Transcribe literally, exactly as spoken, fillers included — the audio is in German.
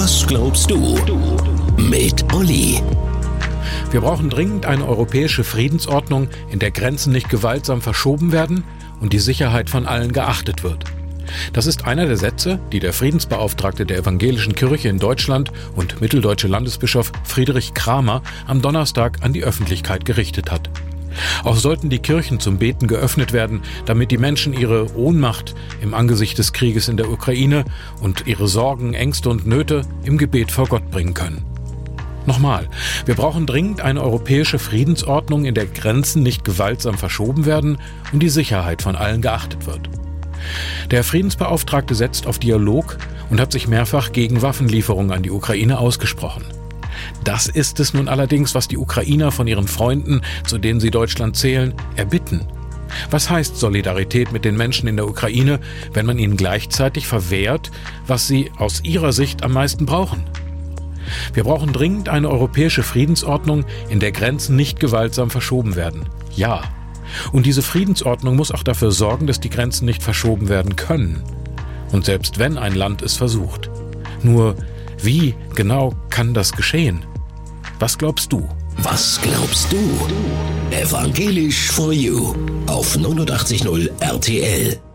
Was glaubst du? Mit Olli. Wir brauchen dringend eine europäische Friedensordnung, in der Grenzen nicht gewaltsam verschoben werden und die Sicherheit von allen geachtet wird. Das ist einer der Sätze, die der Friedensbeauftragte der Evangelischen Kirche in Deutschland und mitteldeutsche Landesbischof Friedrich Kramer am Donnerstag an die Öffentlichkeit gerichtet hat. Auch sollten die Kirchen zum Beten geöffnet werden, damit die Menschen ihre Ohnmacht im Angesicht des Krieges in der Ukraine und ihre Sorgen, Ängste und Nöte im Gebet vor Gott bringen können. Nochmal, wir brauchen dringend eine europäische Friedensordnung, in der Grenzen nicht gewaltsam verschoben werden und die Sicherheit von allen geachtet wird. Der Friedensbeauftragte setzt auf Dialog und hat sich mehrfach gegen Waffenlieferungen an die Ukraine ausgesprochen. Das ist es nun allerdings, was die Ukrainer von ihren Freunden, zu denen sie Deutschland zählen, erbitten. Was heißt Solidarität mit den Menschen in der Ukraine, wenn man ihnen gleichzeitig verwehrt, was sie aus ihrer Sicht am meisten brauchen? Wir brauchen dringend eine europäische Friedensordnung, in der Grenzen nicht gewaltsam verschoben werden. Ja. Und diese Friedensordnung muss auch dafür sorgen, dass die Grenzen nicht verschoben werden können. Und selbst wenn ein Land es versucht. Nur, wie genau kann das geschehen? Was glaubst du? Was glaubst du? Evangelisch for You auf neunundachtzig Komma null R T L.